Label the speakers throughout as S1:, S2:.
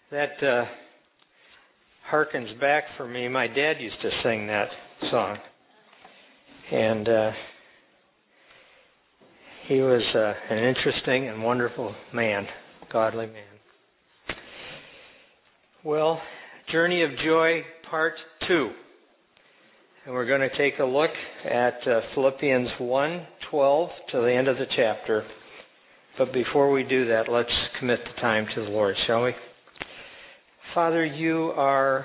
S1: That harkens back for me. My dad used to sing that song. And he was an interesting and wonderful man, godly man. Well, Journey of Joy, Part 2. And we're going to take a look at Philippians 1:12 to the end of the chapter. But before we do that, let's commit the time to the Lord, shall we? Father, you are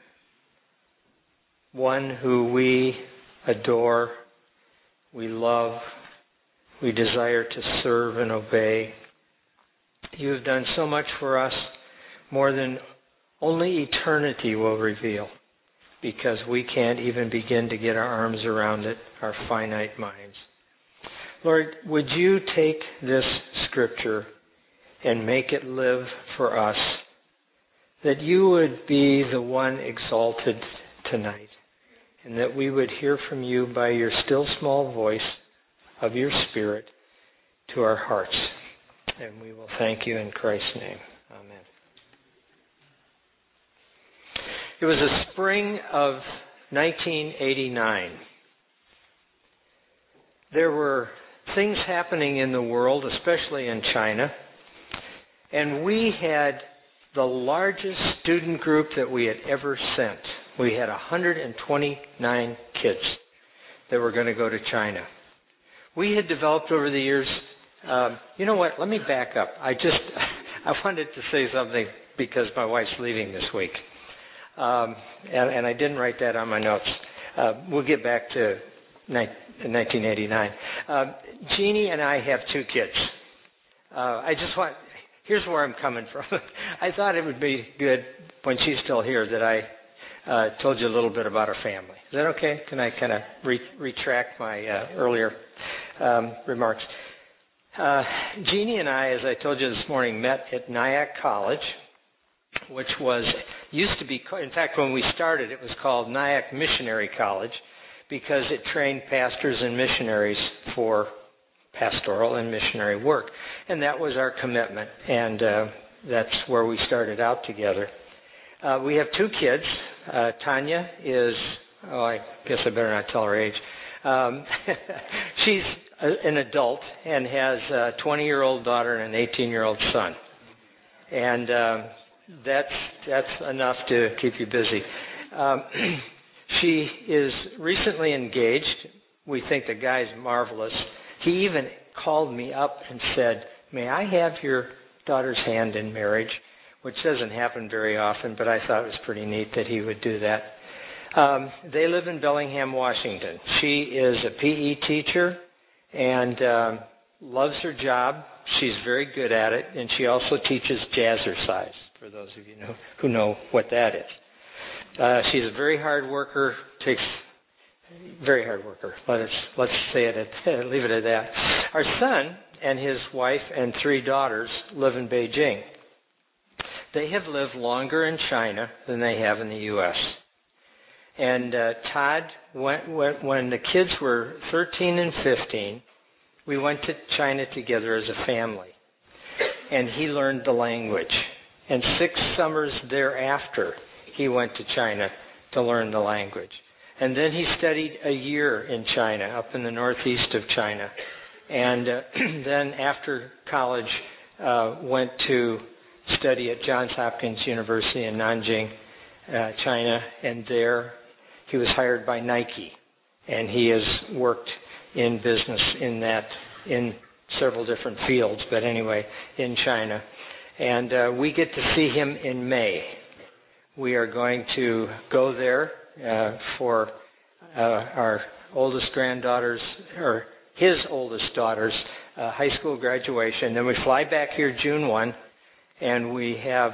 S1: one who we adore, we love, we desire to serve and obey. You have done so much for us, more than only eternity will reveal, because we can't even begin to get our arms around it, our finite minds. Lord, would you take this scripture and make it live for us, that you would be the one exalted tonight, and that we would hear from you by your still small voice of your Spirit to our hearts. And we will thank you in Christ's name. Amen. It was the spring of 1989. There were things happening in the world, especially in China, and we had the largest student group that we had ever sent. We had 129 kids that were going to go to China. We had developed over the years, you know what, let me back up. I wanted to say something because my wife's leaving this week. And I didn't write that on my notes. We'll get back to 1989. Jeannie and I have two kids. Here's where I'm coming from. I thought it would be good when she's still here that I told you a little bit about our family. Is that okay? Can I kind of retract my earlier remarks? Jeannie and I, as I told you this morning, met at Nyack College, which used to be, in fact, when we started, it was called Nyack Missionary College because it trained pastors and missionaries for pastoral and missionary work. And that was our commitment, and that's where we started out together. We have two kids. Tanya is, I guess I better not tell her age. She's an adult and has a 20-year-old daughter and an 18-year-old son. And that's enough to keep you busy. She is recently engaged. We think the guy's marvelous. He even called me up and said, "May I have your daughter's hand in marriage?" Which doesn't happen very often, but I thought it was pretty neat that he would do that. They live in Bellingham, Washington. She is a PE teacher and loves her job. She's very good at it, and she also teaches jazzercise, for those of you who know what that is. She's a very hard worker, very hard worker. Let's say it leave it at that. Our son and his wife and three daughters live in Beijing. They have lived longer in China than they have in the U.S. And Todd, when the kids were 13 and 15, we went to China together as a family. And he learned the language. And 6 summers thereafter, he went to China to learn the language. And then he studied a year in China, up in the northeast of China. And then after college, went to study at Johns Hopkins University in Nanjing, China. And there he was hired by Nike. And he has worked in business in several different fields, but anyway, in China. And we get to see him in May. We are going to go there for our oldest granddaughter's, or his oldest daughter's high school graduation. Then we fly back here June 1, and we have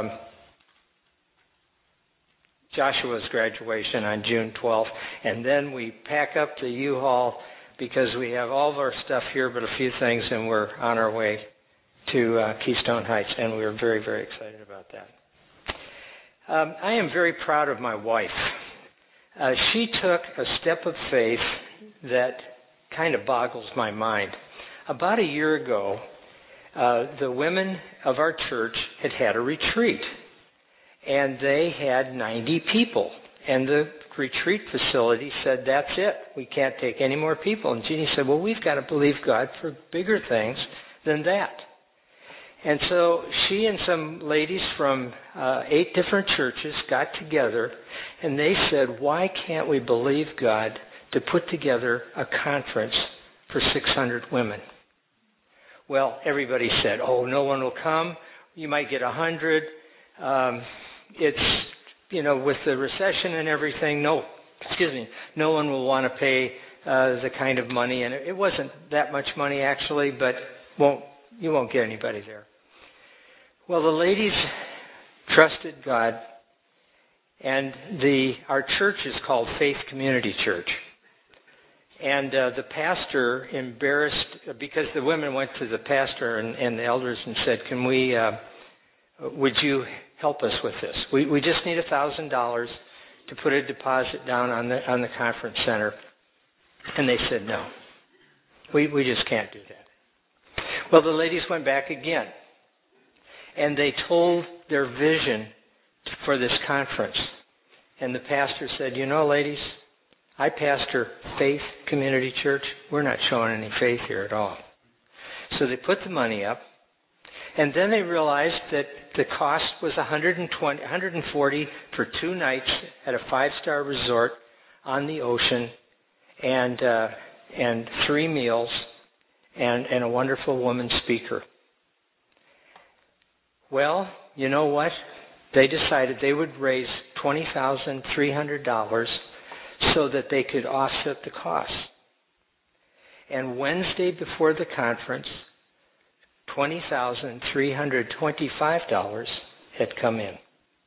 S1: Joshua's graduation on June 12th. And then we pack up the U-Haul because we have all of our stuff here but a few things, and we're on our way to Keystone Heights, and we're very, very excited about that. I am very proud of my wife. She took a step of faith that kind of boggles my mind. About a year ago, the women of our church had a retreat. and they had 90 people. And the retreat facility said, that's it. We can't take any more people. And Jeannie said, well, we've got to believe God for bigger things than that. And so she and some ladies from 8 different churches got together, and they said, why can't we believe God to put together a conference for 600 women? Well, everybody said, oh, no one will come. You might get 100. It's, with the recession and everything, no one will want to pay the kind of money. And it wasn't that much money, actually, but you won't get anybody there. Well, the ladies trusted God, and our church is called Faith Community Church. And the pastor, embarrassed, because the women went to the pastor and the elders and said, would you help us with this? We just need $1,000 to put a deposit down on the conference center. And they said, no, we just can't do that. Well, the ladies went back again, and they told their vision for this conference. And the pastor said, ladies, I pastor Faith Community Church. We're not showing any faith here at all. So they put the money up, and then they realized that the cost was $140 for 2 nights at a 5-star resort on the ocean, and 3 meals, and a wonderful woman speaker. Well, you know what? They decided they would raise $20,300 so that they could offset the costs. And Wednesday before the conference, $20,325 had come in.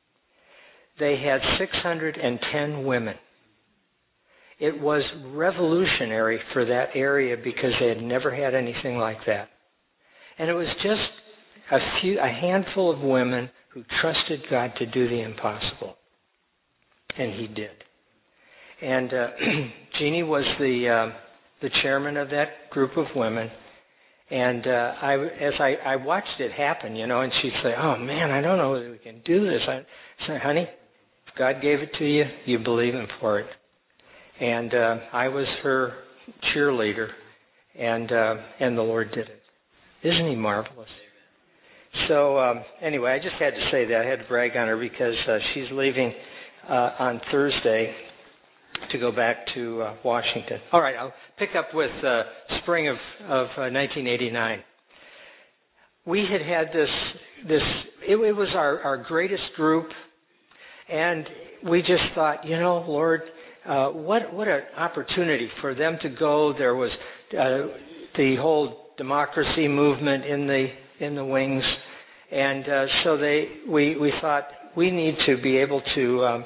S1: They had 610 women. It was revolutionary for that area because they had never had anything like that. And it was just a handful of women who trusted God to do the impossible. And He did. And Jeannie was the chairman of that group of women. And as I watched it happen, and she'd say, oh, man, I don't know whether we can do this. I said, honey, if God gave it to you, you believe Him for it. And I was her cheerleader, and the Lord did it. Isn't He marvelous? So anyway, I just had to say that. I had to brag on her because she's leaving on Thursday to go back to Washington. All right, I'll pick up with spring of 1989. We had this. It was our greatest group, and we just thought, Lord, what an opportunity for them to go. There was the whole democracy movement in the wings, and so we thought we need to be able to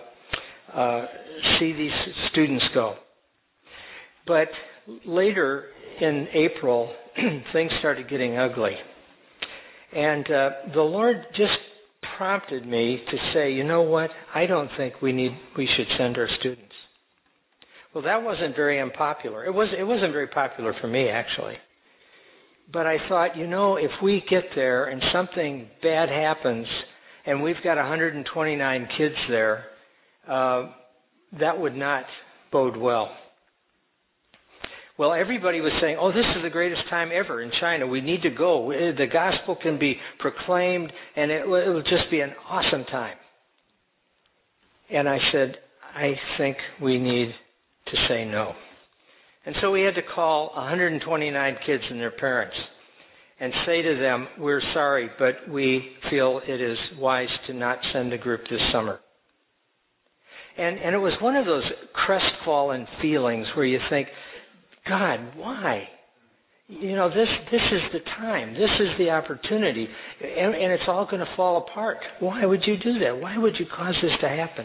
S1: see these students go. But later in April, things started getting ugly. And the Lord just prompted me to say, you know what, I don't think we should send our students. Well, that wasn't very unpopular. It wasn't very popular for me, actually. But I thought, if we get there and something bad happens and we've got 129 kids there, that would not bode well. Well, everybody was saying, oh, this is the greatest time ever in China. We need to go. The gospel can be proclaimed, and it will just be an awesome time. And I said, I think we need to say no. And so we had to call 129 kids and their parents and say to them, we're sorry, but we feel it is wise to not send a group this summer. And it was one of those crestfallen feelings where you think, God, why? This is the time. This is the opportunity. And it's all going to fall apart. Why would you do that? Why would you cause this to happen?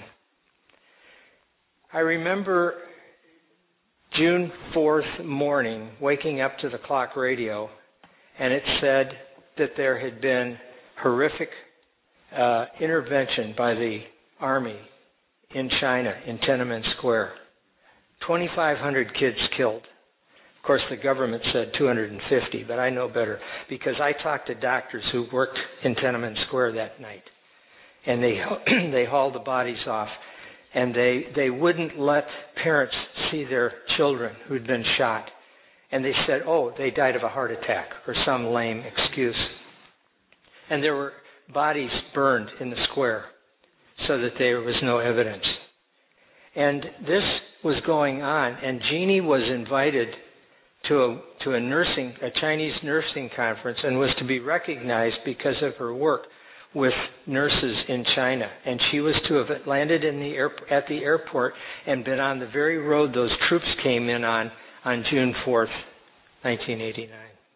S1: I remember June 4th morning waking up to the clock radio, and it said that there had been horrific intervention by the Army in China, in Tiananmen Square. 2,500 kids killed. Of course, the government said 250, but I know better because I talked to doctors who worked in Tiananmen Square that night. and they they hauled the bodies off, and they wouldn't let parents see their children who'd been shot, and they said, oh, they died of a heart attack or some lame excuse. And there were bodies burned in the square so that there was no evidence. And this was going on, and Jeannie was invited to a Chinese nursing conference and was to be recognized because of her work with nurses in China. And she was to have landed at the airport and been on the very road those troops came in on June 4th, 1989.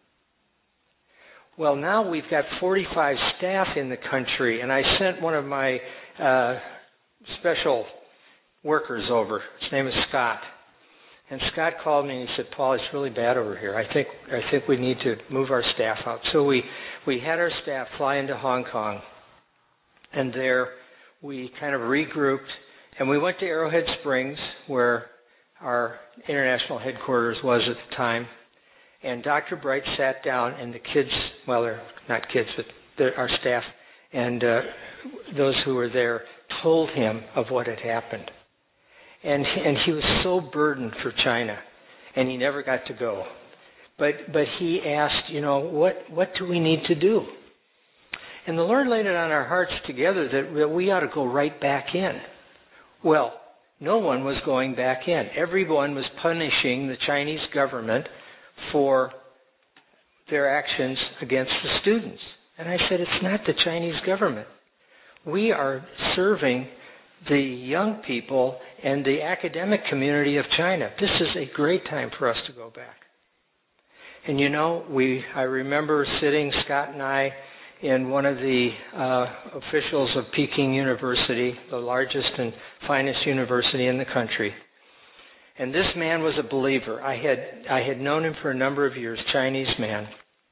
S1: Well, now we've got 45 staff in the country, and I sent one of my special workers over. His name is Scott. And Scott called me and he said, Paul, it's really bad over here. I think we need to move our staff out. So we had our staff fly into Hong Kong, and there we kind of regrouped, and we went to Arrowhead Springs, where our international headquarters was at the time. And Dr. Bright sat down, and the kids, well, they're not kids, but our staff and those who were there told him of what had happened. And he was so burdened for China, and he never got to go. But he asked, what do we need to do? And the Lord laid it on our hearts together that we ought to go right back in. Well, no one was going back in. Everyone was punishing the Chinese government for their actions against the students. And I said, it's not the Chinese government. We are serving the young people and the academic community of China. This is a great time for us to go back. And I remember sitting, Scott and I, in one of the officials of Peking University, the largest and finest university in the country. And this man was a believer. I had known him for a number of years, Chinese man.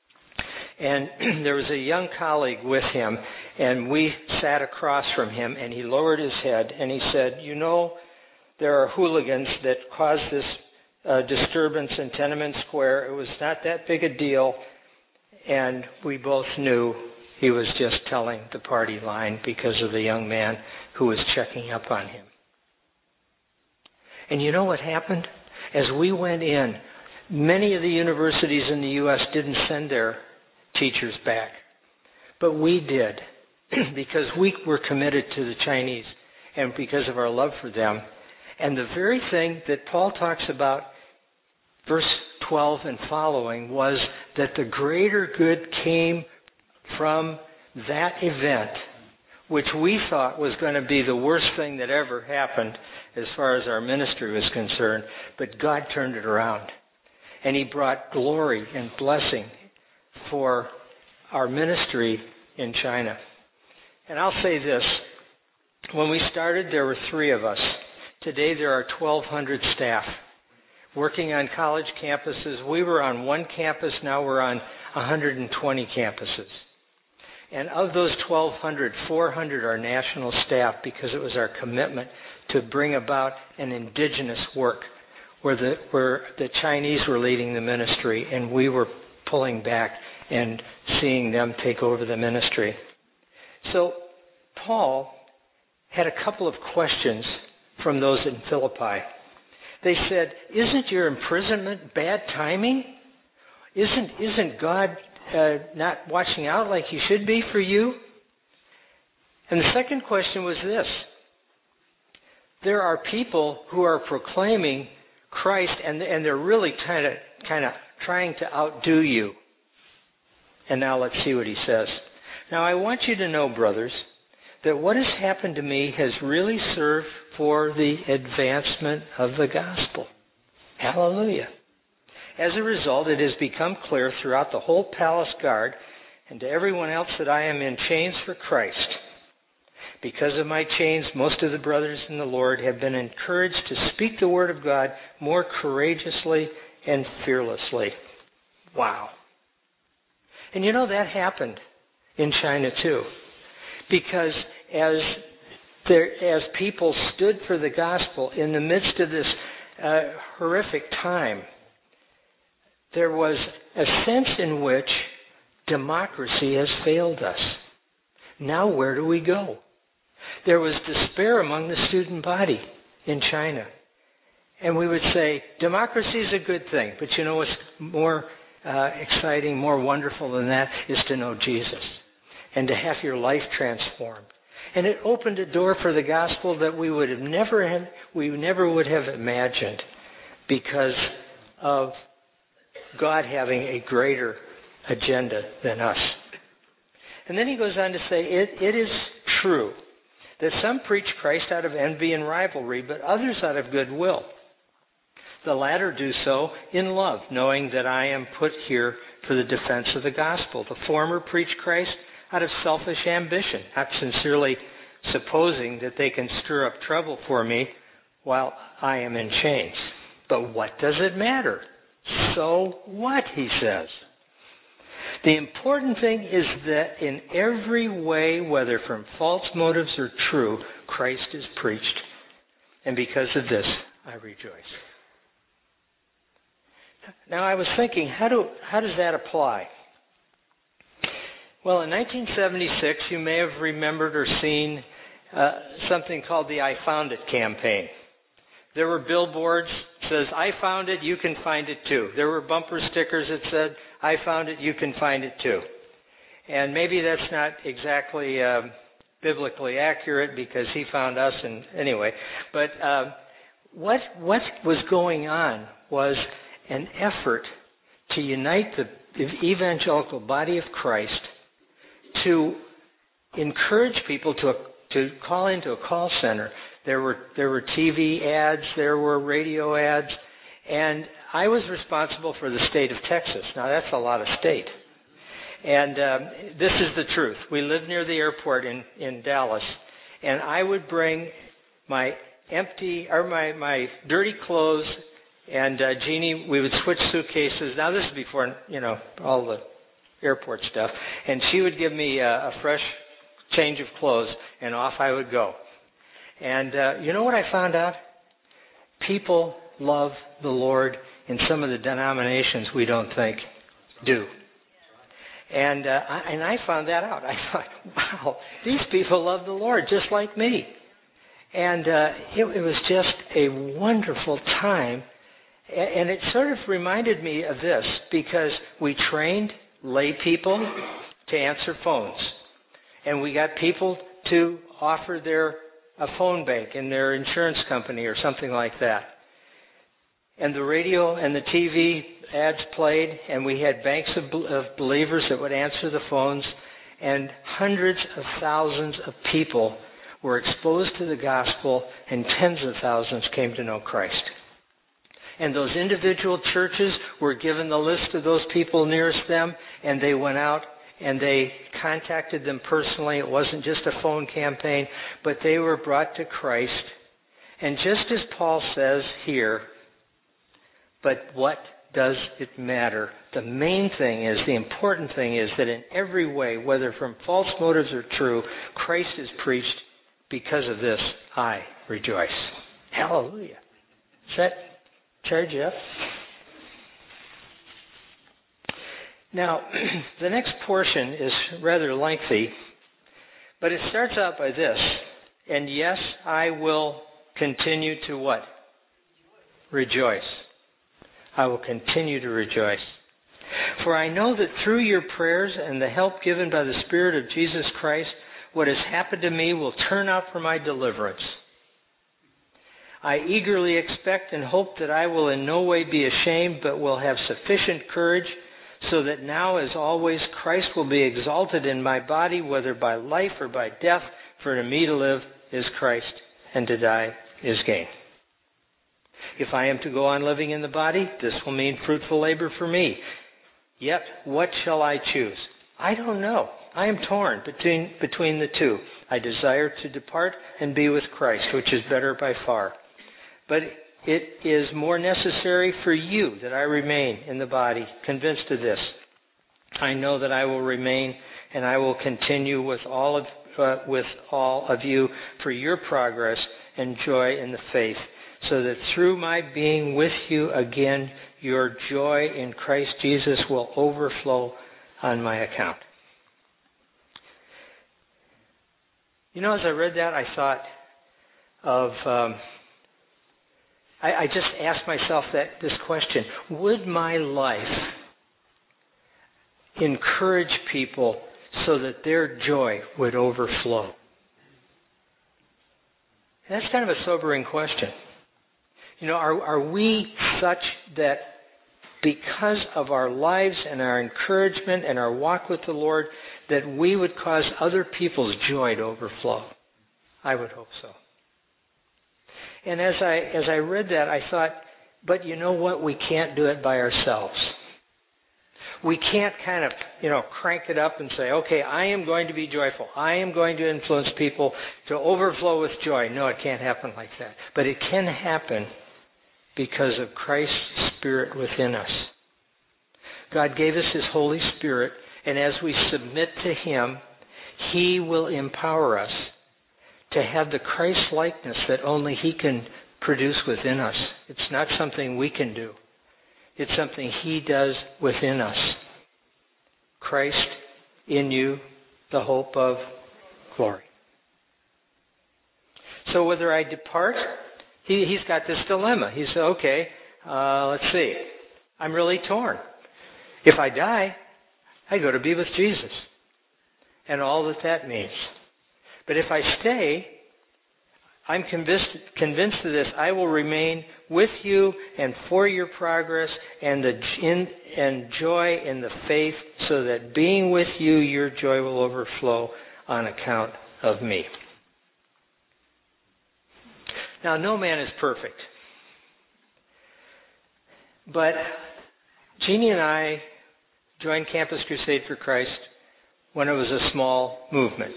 S1: And there was a young colleague with him, and we sat across from him, and he lowered his head, and he said, there are hooligans that caused this disturbance in Tiananmen Square. It was not that big a deal. And we both knew he was just telling the party line because of the young man who was checking up on him. And you know what happened? As we went in, many of the universities in the U.S. didn't send their teachers back. But we did, because we were committed to the Chinese and because of our love for them. And the very thing that Paul talks about, verse 12 and following, was that the greater good came from that event, which we thought was going to be the worst thing that ever happened as far as our ministry was concerned. But God turned it around, and He brought glory and blessing for our ministry in China. And I'll say this. When we started, there were 3 of us. Today, there are 1,200 staff working on college campuses. We were on one campus. Now we're on 120 campuses. And of those 1,200, 400 are national staff, because it was our commitment to bring about an indigenous work where the Chinese were leading the ministry and we were pulling back and seeing them take over the ministry. So Paul had a couple of questions from those in Philippi. They said, isn't your imprisonment bad timing? Isn't God not watching out like He should be for you? And the second question was this. There are people who are proclaiming Christ, and they're really kind of trying to outdo you. And now let's see what he says. Now I want you to know, brothers, that what has happened to me has really served for the advancement of the gospel. Hallelujah. As a result, it has become clear throughout the whole palace guard and to everyone else that I am in chains for Christ. Because of my chains, most of the brothers in the Lord have been encouraged to speak the word of God more courageously and fearlessly. Wow. And that happened in China too. Because as people stood for the gospel in the midst of this horrific time, there was a sense in which democracy has failed us. Now where do we go? there was despair among the student body in China. And we would say, democracy is a good thing, but you know what's more exciting, more wonderful than that is to know Jesus and to have your life transformed. And it opened a door for the gospel that we never would have imagined, because of God having a greater agenda than us. And then he goes on to say, it is true that some preach Christ out of envy and rivalry, but others out of goodwill. The latter do so in love, knowing that I am put here for the defense of the gospel. The former preach Christ out of selfish ambition, not sincerely supposing that they can stir up trouble for me while I am in chains. But what does it matter? So what, he says. The important thing is that in every way, whether from false motives or true, Christ is preached. And because of this, I rejoice. Now, I was thinking, how does that apply? Well, in 1976, you may have remembered or seen something called the I Found It campaign. There were billboards that says, I found it, you can find it too. There were bumper stickers that said, I found it, you can find it too. And maybe that's not exactly biblically accurate because he found us, and anyway. But what was going on was an effort to unite the evangelical body of Christ, to encourage people to call into a call center. There were TV ads, there were radio ads, and I was responsible for the state of Texas. Now, that's a lot of state. And this is the truth. We lived near the airport in Dallas, and I would bring my my dirty clothes, and Jeannie, we would switch suitcases. Now, this is before, all the airport stuff. And she would give me a fresh change of clothes, and off I would go. And you know what I found out? People love the Lord in some of the denominations we don't think do. And I found that out. I thought, wow, these people love the Lord just like me. And it was just a wonderful time. And it sort of reminded me of this, because we trained lay people to answer phones. And we got people to offer a phone bank in their insurance company or something like that. And the radio and the TV ads played, and we had banks of believers that would answer the phones, and hundreds of thousands of people were exposed to the gospel, and tens of thousands came to know Christ. And those individual churches were given the list of those people nearest them, and they went out and they contacted them personally. It wasn't just a phone campaign, but they were brought to Christ. And just as Paul says here, but what does it matter? The main thing is, the important thing is that in every way, whether from false motives or true, Christ is preached. Because of this, I rejoice. Hallelujah. Is that charge up? Now, the next portion is rather lengthy, but it starts out by this. And yes, I will continue to what? Rejoice. I will continue to rejoice. For I know that through your prayers and the help given by the Spirit of Jesus Christ, what has happened to me will turn out for my deliverance. I eagerly expect and hope that I will in no way be ashamed, but will have sufficient courage, so that now, as always, Christ will be exalted in my body, whether by life or by death. For to me to live is Christ, and to die is gain. If I am to go on living in the body, this will mean fruitful labor for me. Yet, what shall I choose? I don't know. I am torn between the two. I desire to depart and be with Christ, which is better by far. But it is more necessary for you that I remain in the body, convinced of this. I know that I will remain, and I will continue with all of you for your progress and joy in the faith, so that through my being with you again, your joy in Christ Jesus will overflow on my account. You know, as I read that, I thought of, I just asked myself this question: would my life encourage people so that their joy would overflow? And that's kind of a sobering question. You know, are we such that because of our lives and our encouragement and our walk with the Lord, that we would cause other people's joy to overflow? I would hope so. And as I read that, I thought, but you know what? We can't do it by ourselves. We can't kind of, crank it up and say, okay, I am going to be joyful. I am going to influence people to overflow with joy. No, it can't happen like that. But it can happen because of Christ's Spirit within us. God gave us His Holy Spirit, and as we submit to Him, He will empower us to have the Christ-likeness that only He can produce within us. It's not something we can do. It's something He does within us. Christ in you, the hope of glory. So whether I depart, he's got this dilemma. He said, okay, let's see. I'm really torn. If I die, I go to be with Jesus and all that means. But if I stay, I'm convinced of this. I will remain with you and for your progress and joy in the faith, so that being with you, your joy will overflow on account of me. Now, no man is perfect. But Jeannie and I joined Campus Crusade for Christ when it was a small movement.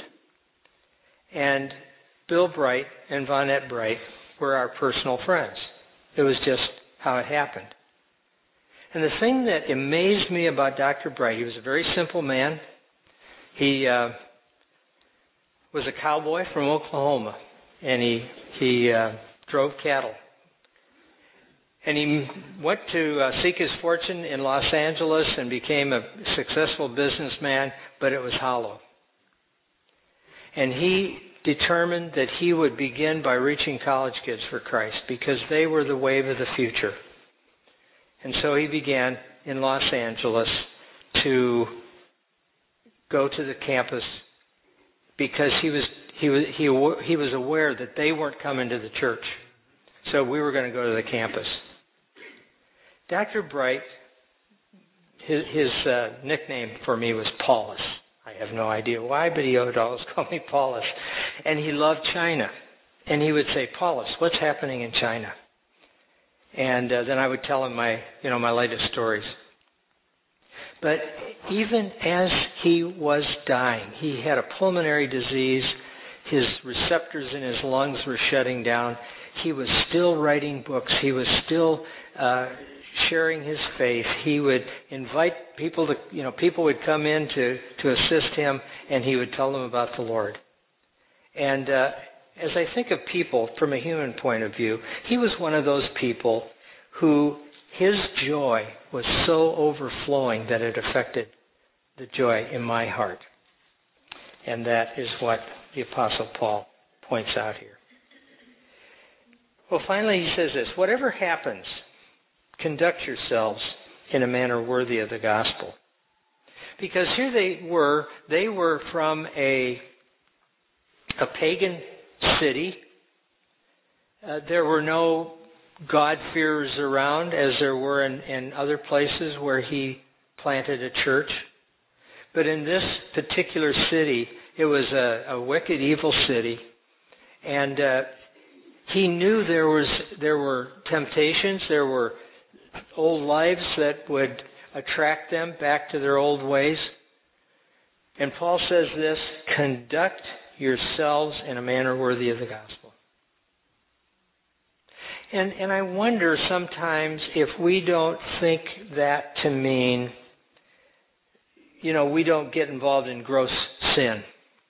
S1: And Bill Bright and Vonette Bright were our personal friends. It was just how it happened. And the thing that amazed me about Dr. Bright, he was a very simple man. He was a cowboy from Oklahoma, and he drove cattle. And he went to seek his fortune in Los Angeles and became a successful businessman, but it was hollow. And he determined that he would begin by reaching college kids for Christ, because they were the wave of the future. And so he began in Los Angeles to go to the campus, because he was aware that they weren't coming to the church. So we were going to go to the campus. Dr. Bright, his nickname for me was Paulus. I have no idea why, but he would always call me Paulus. And he loved China. And he would say, Paulus, what's happening in China? And then I would tell him my latest stories. But even as he was dying, he had a pulmonary disease. His receptors in his lungs were shutting down. He was still writing books. He was still sharing his faith. He would invite people to, people would come in to assist him, and he would tell them about the Lord. And as I think of people from a human point of view, he was one of those people who his joy was so overflowing that it affected the joy in my heart. And that is what the Apostle Paul points out here. Well, finally he says this: whatever happens, conduct yourselves in a manner worthy of the gospel. Because here they were from a pagan city. There were no God-fearers around, as there were in other places where he planted a church. But in this particular city, it was a wicked, evil city. And he knew there were temptations, there were old lives that would attract them back to their old ways. And Paul says this: conduct yourselves in a manner worthy of the gospel. And I wonder sometimes if we don't think that to mean, we don't get involved in gross sin.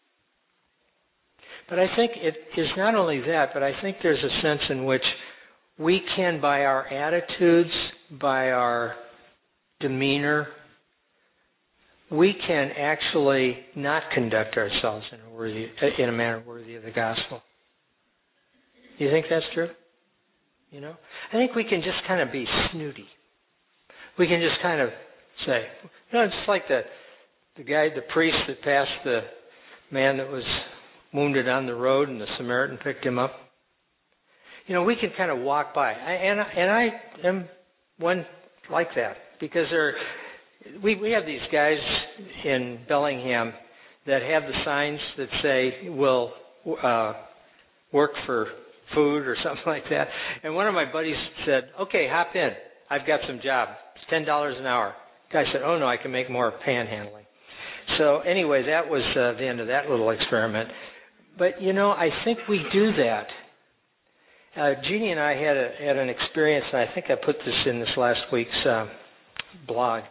S1: But I think it is not only that, but I think there's a sense in which we can, by our attitudes, by our demeanor, we can actually not conduct ourselves in a manner worthy of the gospel. You think that's true? I think we can just kind of be snooty. We can just kind of say, it's like the priest that passed the man that was wounded on the road, and the Samaritan picked him up. We can kind of walk by, and I am one like that, because we have these guys in Bellingham that have the signs that say we'll work for food or something like that. And one of my buddies said, "Okay, hop in. I've got some job. It's $10 an hour." The guy said, "Oh no, I can make more panhandling." So anyway, that was the end of that little experiment. But I think we do that. Jeannie and I had an experience, and I think I put this in this last week's blog.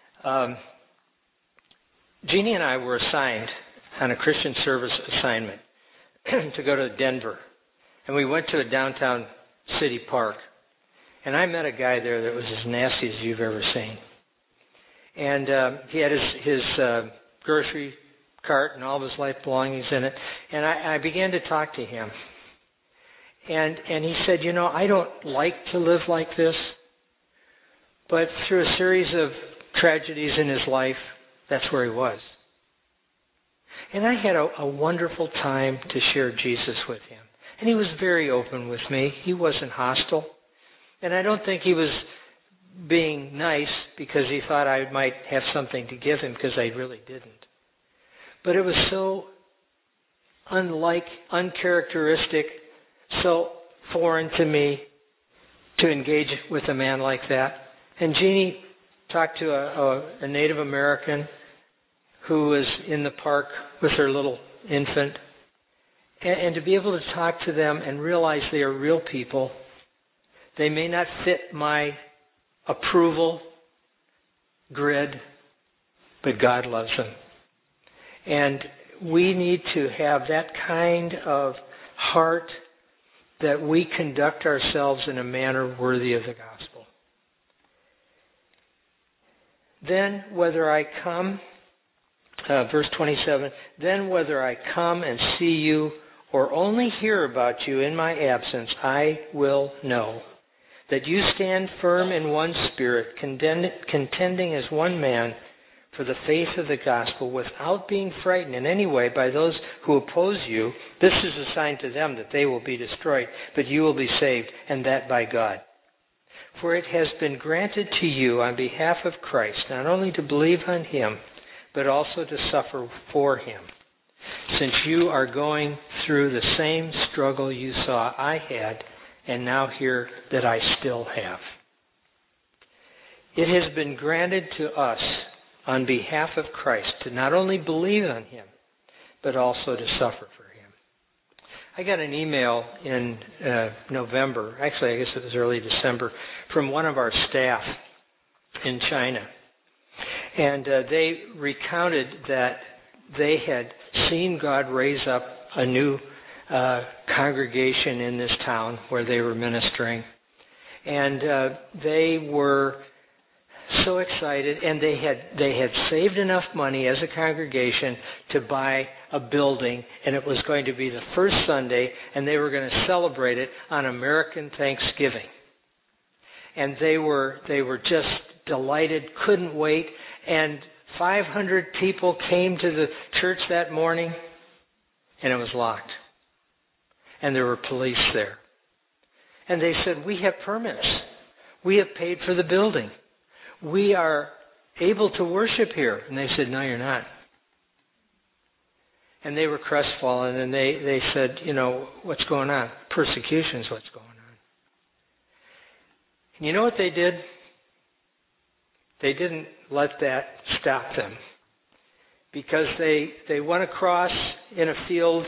S1: Jeannie and I were assigned on a Christian service assignment to go to Denver. And we went to a downtown city park. And I met a guy there that was as nasty as you've ever seen. And he had his grocery cart and all of his life belongings in it. And I began to talk to him. And he said, I don't like to live like this. But through a series of tragedies in his life, that's where he was. And I had a wonderful time to share Jesus with him. And he was very open with me. He wasn't hostile. And I don't think he was being nice because he thought I might have something to give him, because I really didn't. But it was so uncharacteristic, so foreign to me to engage with a man like that. And Jeannie talked to a Native American who was in the park with her little infant. And to be able to talk to them and realize they are real people. They may not fit my approval grid, but God loves them. And we need to have that kind of heart that we conduct ourselves in a manner worthy of the gospel. Then whether I come, verse 27, then whether I come and see you or only hear about you in my absence, I will know that you stand firm in one spirit, contending as one man for the faith of the gospel, without being frightened in any way by those who oppose you. This is a sign to them that they will be destroyed, but you will be saved, and that by God. For it has been granted to you on behalf of Christ not only to believe on him, but also to suffer for him, since you are going through the same struggle you saw I had, and now hear that I still have. It has been granted to us on behalf of Christ to not only believe on him, but also to suffer for him. I got an email in November, actually I guess it was early December, from one of our staff in China. And they recounted that they had seen God raise up a new congregation in this town where they were ministering. And they were so excited, and they had saved enough money as a congregation to buy a building, and it was going to be the first Sunday, and they were going to celebrate it on American Thanksgiving. And they were just delighted, couldn't wait, and 500 people came to the church that morning, and it was locked. And there were police there. And they said, "We have permits. We have paid for the building. We are able to worship here." And they said, "No, you're not." And they were crestfallen, and they said, "What's going on?" Persecution is what's going on. And you know what they did? They didn't let that stop them, because they went across in a field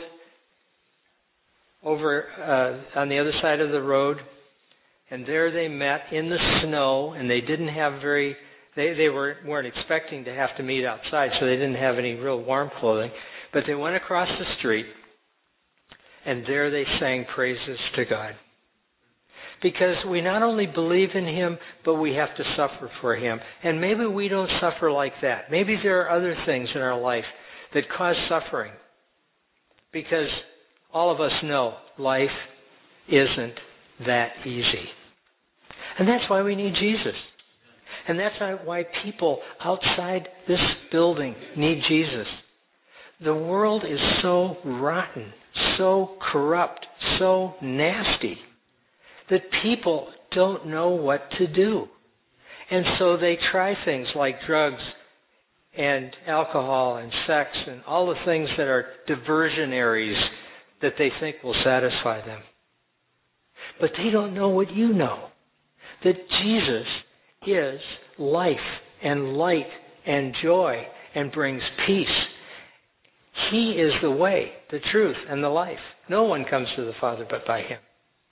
S1: over on the other side of the road, and there they met in the snow, and they didn't have they weren't expecting to have to meet outside, so they didn't have any real warm clothing, but they went across the street, and there they sang praises to God. Because we not only believe in Him, but we have to suffer for Him. And maybe we don't suffer like that. Maybe there are other things in our life that cause suffering. Because all of us know life isn't that easy. And that's why we need Jesus. And that's why people outside this building need Jesus. The world is so rotten, so corrupt, so nasty, that people don't know what to do. And so they try things like drugs and alcohol and sex and all the things that are diversionaries that they think will satisfy them. But they don't know what you know, that Jesus is life and light and joy and brings peace. He is the way, the truth, and the life. No one comes to the Father but by Him.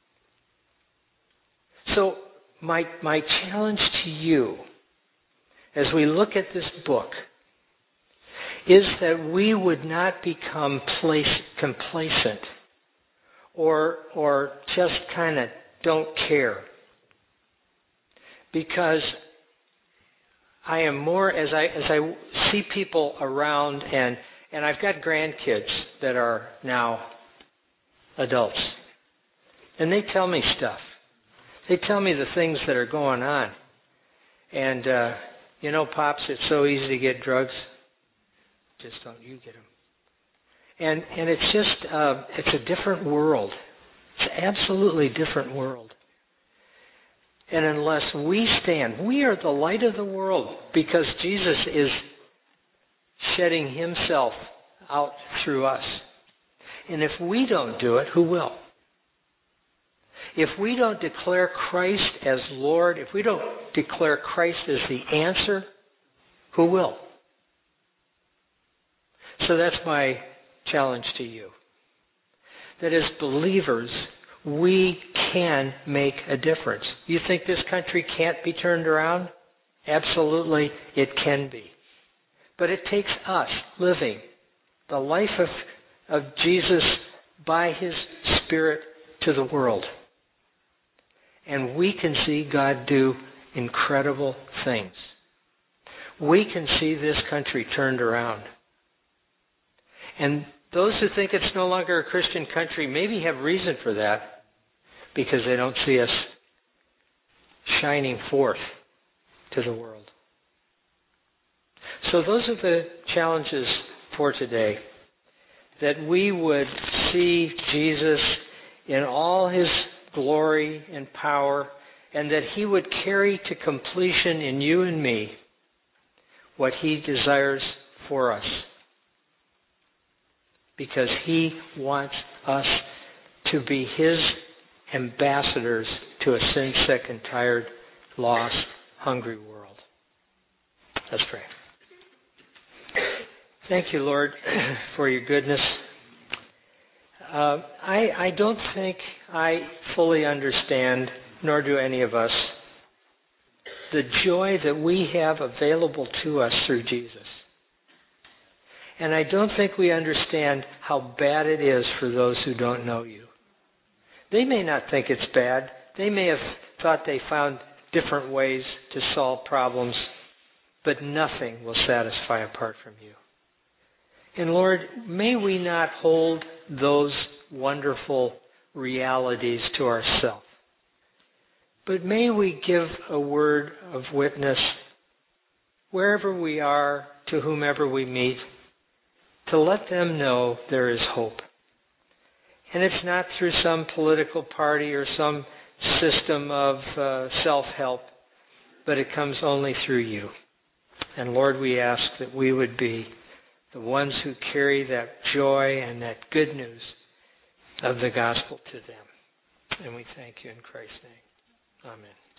S1: So my challenge to you as we look at this book is that we would not become complacent or just kind of don't care. Because I am more, as I see people around, and I've got grandkids that are now adults, and they tell me stuff. They tell me the things that are going on. And, Pops, it's so easy to get drugs. Just don't you get them. And it's just, it's a different world. It's an absolutely different world. And unless we stand, we are the light of the world because Jesus is shedding Himself out through us. And if we don't do it, who will? If we don't declare Christ as Lord, if we don't declare Christ as the answer, who will? So that's my challenge to you. That as believers, we can make a difference. You think this country can't be turned around? Absolutely, it can be. But it takes us living the life of Jesus by His Spirit to the world. And we can see God do incredible things. We can see this country turned around. And those who think it's no longer a Christian country maybe have reason for that because they don't see us shining forth to the world. So those are the challenges for today. That we would see Jesus in all His glory and power, and that He would carry to completion in you and me what He desires for us. Because He wants us to be His ambassadors to a sin-sick and tired, lost, hungry world. Let's pray. Thank you, Lord, for your goodness. I don't think I fully understand, nor do any of us, the joy that we have available to us through Jesus. And I don't think we understand how bad it is for those who don't know you. They may not think it's bad. They may have thought they found different ways to solve problems, but nothing will satisfy apart from you. And Lord, may we not hold those wonderful realities to ourselves, but may we give a word of witness wherever we are, to whomever we meet, to let them know there is hope. And it's not through some political party or some system of self-help, but it comes only through you. And Lord, we ask that we would be the ones who carry that joy and that good news of the gospel to them. And we thank you in Christ's name. Amen.